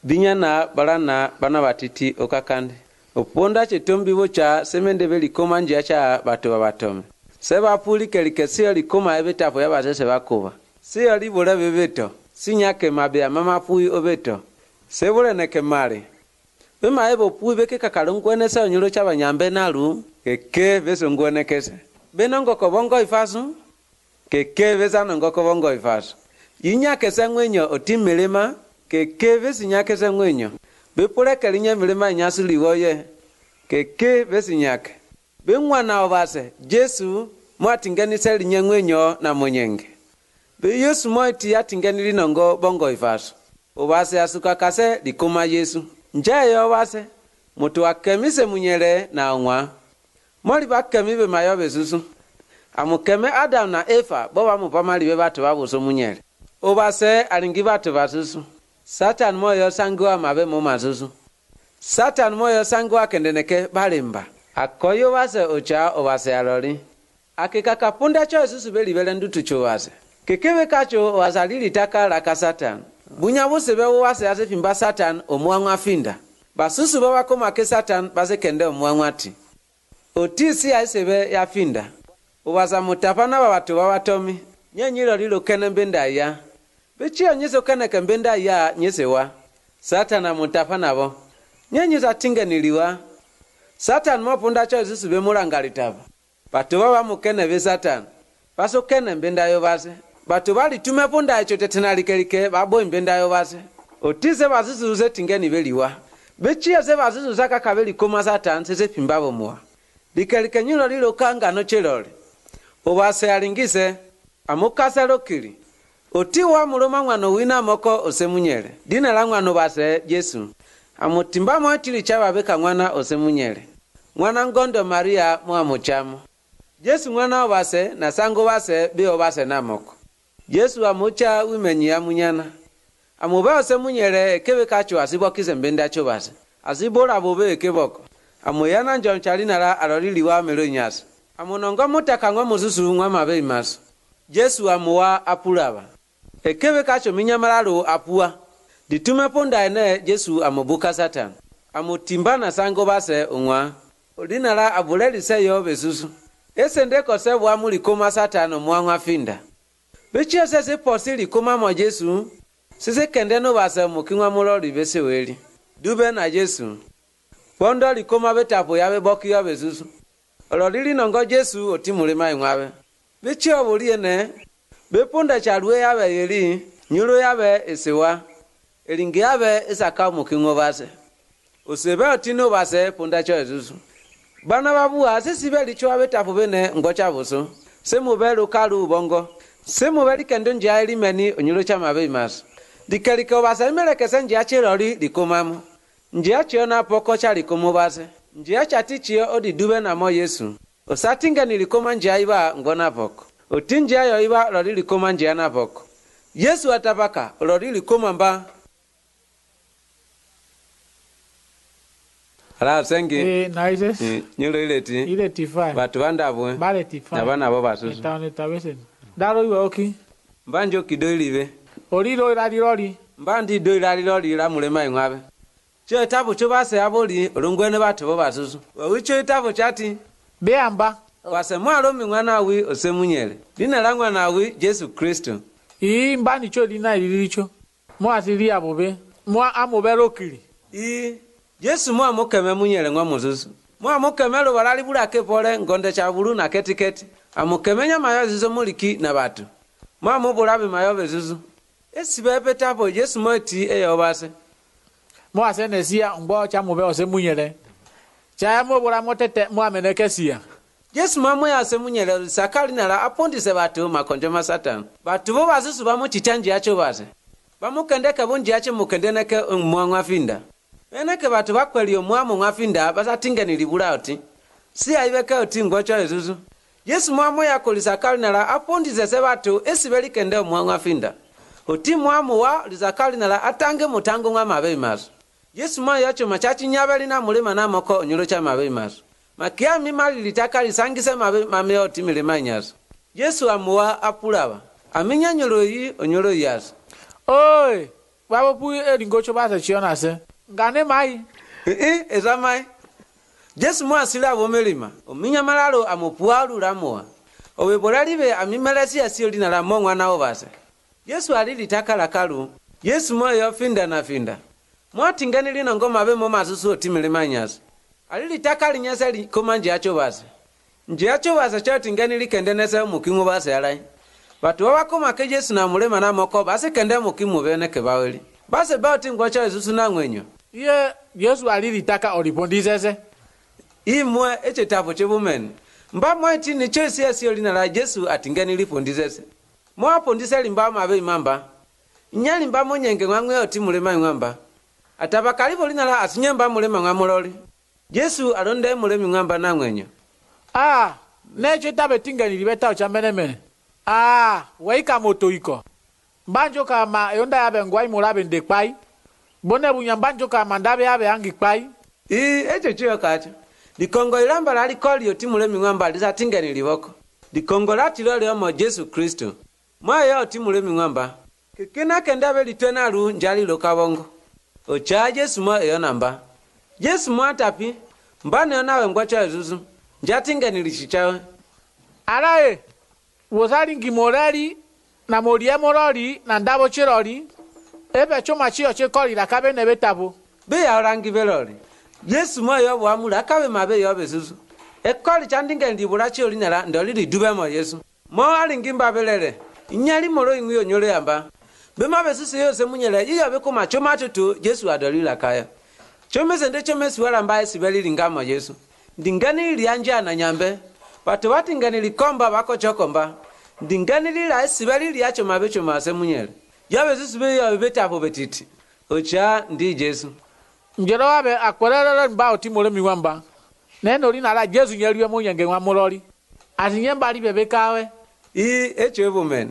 binyana barana bana batiti okakande oponda chetombi bocha semende belikoma njia cha bato babatome seba puli kelikesio likoma ebetapo yabatese bakuba si ali bole bebeto sinyake mabya mama pui obeto sebule nekemale bema ebo pui beke kakalungwenesa onyulo cha banyambe nalu keke beso ngwenekese benongo kobongo ifasu keke besano ngoko bongo ifasu yinyake sangwenyo otimelema keke besinyake sangwenyo bepule kalinya milema nyasu liwoye keke besinyake bemwana obase Jesu mwatinganisa linyengwenyo na monyenge be Yesu moiti yatinganili nongo bongo ifasu obase asuka kase likoma Yesu njaye obase mutu akemise munyele na onwa moli bakemibe mayobe susu amukeme Adam na Eva boba mupamali be batu babuso munyele obase alingi batu basusu Satan moyo sangwa mabe mu masusu Satan moyo sangwa kendeneke balimba akoyo base ocha obase aloli akika kapunda cho susu belibele ndutu cho base kekebe kacho wazalili taka la ka Satan bunya bose be wase ase fimba Satan omwanwa finda basusu baba koma ke Satan base kende omwanwati otisi aisebe ya finda obaza mutapana babatu babatomi nyenyiro lilo kene mbenda ya bechi nyeso kene kembenda ya nyesewa Satan mutapana bo nyenyiza tingeniliwa Satan mopunda cho susu be mulangalitaba batu baba mukene be Satan baso kene mbenda yo base batu bali tumepunda echo tetenalikelike babo mbenda yo base otise basusu ze tingeni beliwa bechi ze basusu zaka kabeli koma Satan sese pimbabo muwa likelike nyulo lilo kanga no chelole obase alingise amukasa lokili otiwa muloma mwano wina moko osemunyele dina la mwano base Yesu amutimba mwatili chaba beka mwana osemunyele mwana ngondo Maria mwa muchamo Yesu mwana obase na sango base bi obase na moko Yesu amucha wimenyi ya munyana amuba osemunyele kebe kacho asibokize mbenda cho base asibora bobe keboko amuyana njo nchalina la aloliliwa melonyasa amunongo mutakangwa mususu ngwa mabe imaso Yesu amuwa apulaba ekebe kacho minyamalalo apua ditume ponda ene Yesu amubuka Satan amutimbana sango base ungwa odinala abuleli seyo besusu esendeko sebo amuli koma Satan omwangwa finda bechi sese posili koma mo Yesu sese kendeno base mukingwa muloli beseweli dube na Yesu pondo likoma betapo yabe boki yabe susu ololili nongo Yesu otimulema ingwabe bechi obuliene beponda chalwe yabe yeli nyulo yabe esewa elingi yabe esaka mukingo base osebe otino base ponda cho susu bana babu asesibe licho abetapo bene ngocha buso semubelu kalu bongo semubeli kendo njia elimeni onyulo cha mabe imaso dikalika base imelekese njia chiroli likomamu njia chiona poko cha likomo base njia chatichio odidube na mo Yesu osatinga nilikoma njia iba ngona poko otinjia yo iba loli likoma njia na poko Yesu atapaka loli likoma mba ala sengi nice nyulo ile tifai batu bandabwe bale tifai na bana bo basusu taone tabesen daro iwe oki mbanjo kidoilibe olilo ilaliloli mbandi doilaliloli la mulema ingwabe cho tabu cho base aboli olungwene batu bo basusu wicho tabu chati beamba wase mwalo mingwana wi osemunyele dina langwa na wi Yesu Kristo mbani cho dina ililicho mwa asili abobe mwa amobero kili Yesu mwa mukeme munyele ngwa mususu mwa mukeme lo balali bulake pole ngonde cha bulu na ketiketi amukemenya mayozi zo muliki na batu mwa mubulabe mayobe susu esibebe tapo Yesu moti eyobase mwa senesia ngbo cha mobe osemunyele cha mobula motete mwa menekesia Yesu mamwe asemunyele sakali nala apondise batu makonjo ma Satan batu bo basusu bamuchitanje acho base bamukendeka bonji ache mukendeneke mwangwa finda eneke batu bakweli omwamu ngwafinda basatinga libula oti si aibeke oti ngocho ezuzu Yesu mamwe yakolisa kali nala apondise se batu esibeli kende omwangwa finda oti mwamu wa lizakali nala atange mutango ngwa mabe maso Yesu mwa yacho machachi nyabeli na mulima na moko onyulo cha mabe maso makia mimali litaka lisangise mabe mame oti milima nyaso Yesu amuwa apulaba aminya nyulo yi onyulo yaso oi babo pu eringo choba se chiona se ngane mai ezamai Jesu mwa sila abomelima ominya malalo amopualu lamoa owebolalibe amimelesi asiolina la mwana obase Yesu alilitaka lakalu Yesu moyo finda na finda mwatingani lina ngoma be moma susu otimilima nyasi alilitaka linyasa likoma njiacho base njiacho base chatingani likendenesa mukimu base alai batu wabakoma ke Yesu na mulema na moko base kende mukimu bene kebaweli base bauti ngwacha Yesu na ngwenyo ye Yesu alilitaka olipondizeze imwe echetapo chebumen mba mwaiti ni chesi asiolina la Yesu atingani lipondizeze mwapondiseli mba mabe imamba nyali mba monyenge ngwangwe otimulema ngwamba atabakalipo lina la asinyemba mulema ngwamuloli Yesu alonde mulemi ngwamba na ngwenyo neche tabe tingani libeta ochamenemene waika moto iko mbanjo kama yonda yabe ngwai mulabe ndekpai bone bunyambanjo kama ndabe yabe angi kpai echo chiyo kacho likongo ilamba lali koli otimulemi ngwamba lisa tingani liboko likongo lati lole omo Yesu Kristo mwayo otimulemi ngwamba kikina kendabe litwena lu njali lokabongo ocha Yesu mwayo namba Yesu mwatapi mbane onawe ngwacha Yesu njatingani lishichawe alaye wozali ngimorali na molie morali na ndabo chiroli ebe choma chiyo chekoli la kabe nebe tabo be ya orangi beloli Yesu mwayo bwamula kabe mabe yobe susu ekoli chandingani libula chiyo linala ndoli lidube mo Yesu mo alingimba belele inyali moro ingwiyo nyole yamba be mabe susu yose munyele iyo be kuma choma tutu Yesu adolila kaya chomese nde chomese wala mbaye sibeli lingamo Yesu ndingani lianja na nyambe batu batingani likomba bako chokomba ndingani lila sibeli liacho mabecho mase munyele yabe zisube yabe betapo betiti ocha ndi Yesu njero wabe akorerere mba otimole miwamba neno lina la Yesu nyeliwe munyenge ngwa muloli atinyemba libebe kawe echo ebumen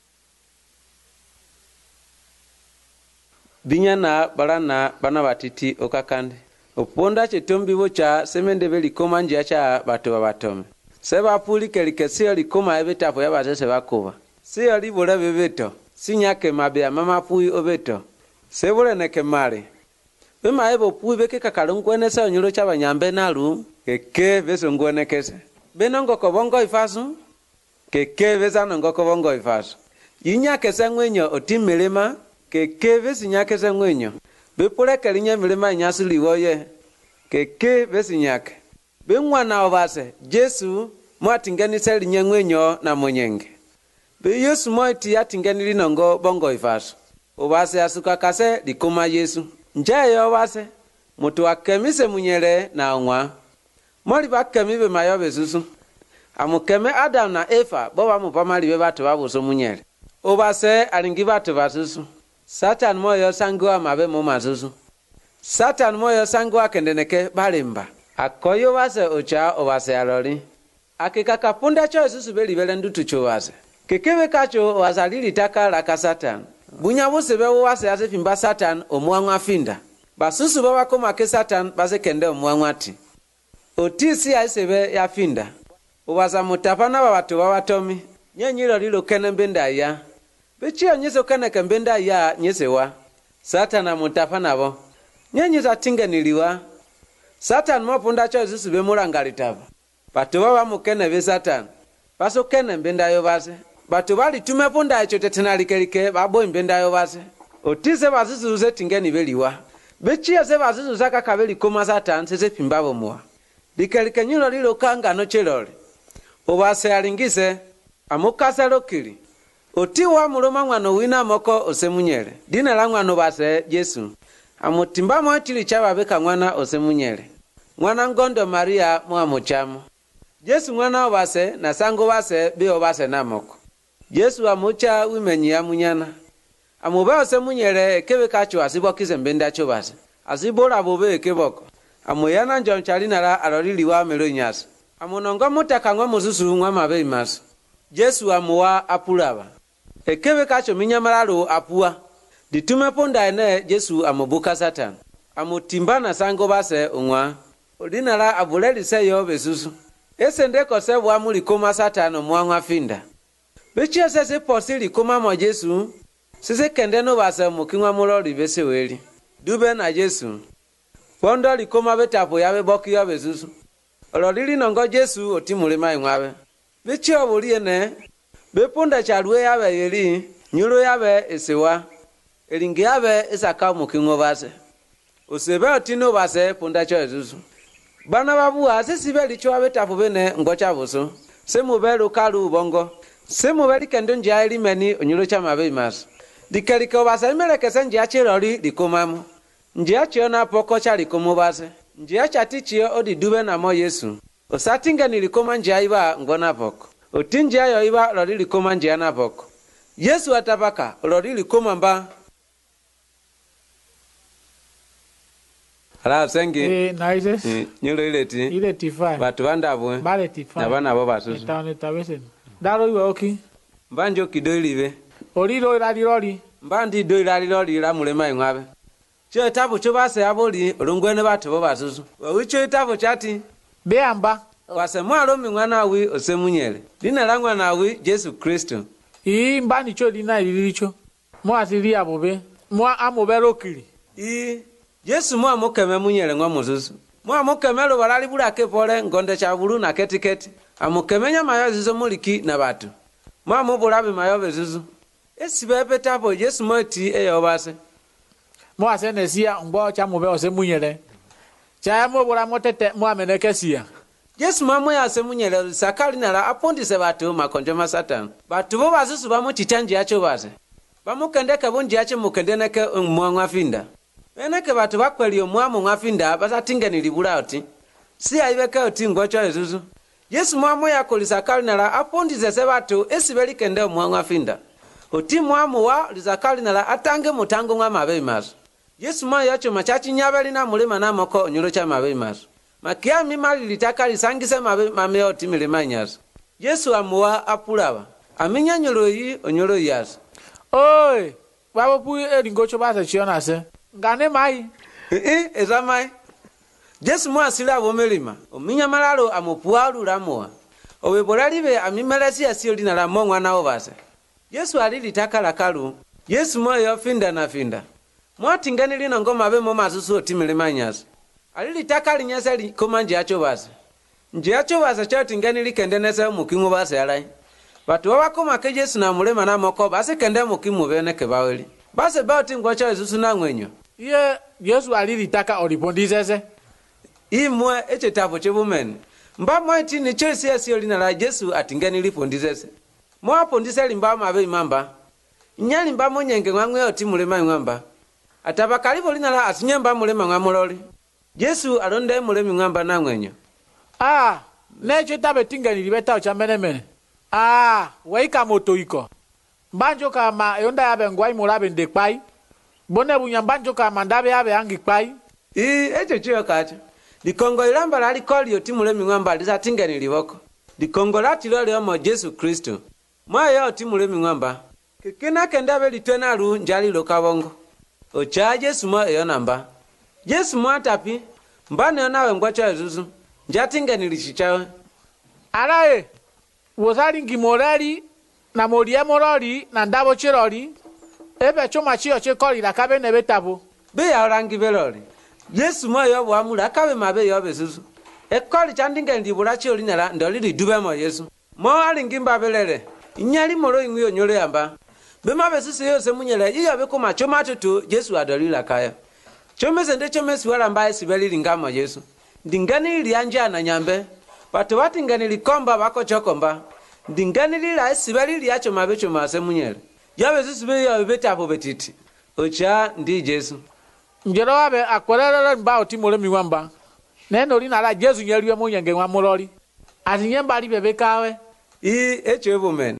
binyana balana bana batiti okakande oponda chetombi bocha semende belikoma njia cha batu babatome seba pulike likesio likoma ebetapo yabatese bakuba siyo libula bebeto sinyake mabea mama pui obeto sebule neke mali bema ebo pui beke kakalungwenesa onyulo chaba nalu keke beso ngwenekese benongo kobongo ifasu keke besano ngoko bongo ifasu yinyake sangwenyo otimelema keke besinyake sangwenyo bepuleke linya milema nyasu liwoye keke besinyake bengwana obase Yesu mwatingani seli nyengwenyo na monyenge be Yesu moiti yatingani linongo bongo ifasu obase asuka kase likoma Yesu njaye obase mutu akemise munyele na onwa moli bakemibe mayobe susu amukeme Adam na Eva boba mupamali be batu babuso munyele obase alingi batu basusu Satan moyo sangwa mabe mu masusu Satan moyo sangwa kendeneke balimba akoyo base ocha obase aloli akika kapunda cho susu beli bele ndutu cho base kekebe kacho wazalili taka la ka Satan bunya bose be wase asefimba Satan omwanwa finda basusu baba koma ke Satan base kende omwanwa ati otisi aisebe ya finda obaza mutapana babatu babatomi nyenyiro lilo kene mbenda ya bechiyo nyeso kene kembenda ya nyesewa Satan mutapana bo nyenyiza tingeniliwa Satan mopunda cho Yesu be mulangalitaba batu baba mukene be Satan baso kene mbenda yo base batu bali tumepunda echo tetenalikelike babo mbenda yo base otise bazisuze tingeni beliwa bechiyo se bazisuza kakabeli koma Satan sese pimbabo muwa likelike nyulo lilo kanga no chelole obase alingise amukasa lokili otiwa muloma ngwano wina moko osemunyele dina la ngwano base Yesu amutimba mwatili chababeka mwana osemunyele mwana ngondo Maria mwa muchamo Yesu mwana obase na sango base bi obase namoko Yesu amucha wimenyi ya munyana amuba osemunyele kebe kacho asibokize mbenda cho base asibola bobe keboko amuyana njonchali la aloliliwa melonyasa amunongo mutaka ngwa mususu ngwa mabe imaso Yesu amuwa apulaba ekebe kacho minyamalalo apua ditume ponda ene Yesu amubuka Satan amutimbana sango base ungwa odinala abuleli seyo besusu esende kosebu amuli koma Satan omwangwa finda bechi sese posili koma mo Yesu sisi kende no basa mukinwa mulori bese weli dube na Jesu pondo likoma betapo yabe boki yabe susu olorili nongo Jesu otimulema ingwabe bichi obulie ne beponda chalwe yabe yeli nyuro yabe esewa elingi yabe esaka mukinwa base osebe otino base ponda cho susu bana babu asisi beli cho betapo bene ngocha boso semubelu kalu bongo semubeli kendo njia elimeni onyuro cha mabe mas dikelike base melekese njia chirori likomamu njia chiona poko cha likomo base njia chati chio odi dube na mo Yesu osatinga nilikoma njia iba ngona poko otinjia yo iba lori likoma njia na poko Yesu atabaka lori likoma mba ala sengi naise nyulo ile tifai batu bandabwe bale tifai na bana bo basusu tawne tawesen daro iwe oki mbanjo kidoilive oliro iralirori mbandi doilaliloli la mulema ingwabe cho tabu cho base aboli olungwene batu bo basusu wicho tabu chati beamba wasemwalo mingwana wi osemunyele lina langwa na wi Yesu Kristo mbani cho lina ililicho mo asiri abobe mo amobero kiri Yesu mo amukeme munyele ngwa mususu mo amukeme lo balali bulake pole ngonde cha bulu na ketiketi amukemenya mayo zizo muliki na batu mo amubulabe mayo bezuzu esibebe tapo Yesu moti eyobase mo asenesia ngbo cha mobe osemunyele cha mo bula motete mo amenekesia Yesu mamwe asemunyele sakali nala apondise batu makonjo masatan batu bo basusu bamuchichanje yacho base bamukendeka bonji yache mukendeneke mwangwa finda beneke batu bakweli omwamu ngwafinda basatingeni libula oti si aibeke oti ngocho ezuzu Yesu mamwe yakolisa kali nala apondise se batu esibeli kende omwangwa finda oti mwamu wa lizakali nala atange mutango ngwa mabe maso Yesu ma yacho machachi nyabeli na mulima na moko onyuro cha mabe maso makia mimali litaka lisangise mabe mame oti milima nyaso Yesu amuwa apulaba aminya nyoro yi onyuro yaso oi babo pu eringocho basa chiona se ngane mai eza mai Yesu mo asila abo melima ominya malalo amupualu lamoa owebolalibe amimelesi asioli na la mongwa na obase Yesu alilitaka lakalu Yesu moyo finda na finda mwatingani lino ngoma be mo masusu otimilima nyaso alilitaka linyasa likoma njiacho base njiacho base chatingani likendenese mukingu base alai batu wabakoma ke Yesu na mulema na moko base kende mukimu bene ke baweli base bauti ngwacha Yesu na ngwenyo Yesu alilitaka olipondizeze imwe echetapo chebumen mba mweti ni choisi asioli na la Yesu atingani lipondizeze mwapondise limba mabe imamba nyali mba monyenge ngwangwe oti mulema ngwamba atabakalipo lina la asunyamba mulema ngwamuloli Yesu alonde mulemi ngwamba na ngwenyo necho tabe tingani libeta cha menemene waika moto iko mbanjo kama yonda yabe ngwai mulabe ndekpai bone bunyambanjo kama ndabe yabe angi kpai echo chiyo kacho likongo ilamba lali koli oti mulemi ngwamba lisatingani liboko likongo lati lole omo Yesu Kristo mwayo oti mulemi ngwamba kikina kendabe litwena lu njali lokabongo ocha Yesu mo eyo namba Yesu mo atapi mbane nawe ngwacha Yesu njatingani lichichawe alae wozali ngimorali na molie morali na ndabo chiroli ebe choma chiyo chekoli la kabe nebe tabo be ya orangi beloli Yesu mo yo bwamula kabe mabe yo besusu ekoli chandinga ndibula chiyo linala ndoli lidube mo Yesu mo ali ngimba belele inyali moro ingwiyo nyole yamba bema besusu yose munyele iyo bekoma choma tutu Yesu adolila kaya chomese nde chomesi wala mbaye sibeli lingamo Yesu ndingani lianja na nyambe watu watingani likomba bako chokomba ndingani lila sibeli liacho mabecho mase munyele yabe susu be yo betapo betiti ocha ndi Yesu njero wabe akorera mba otimole miwamba neno lina la Yesu nyeliwe munyenge ngwa muloli atinyemba libebekawe echo ebumen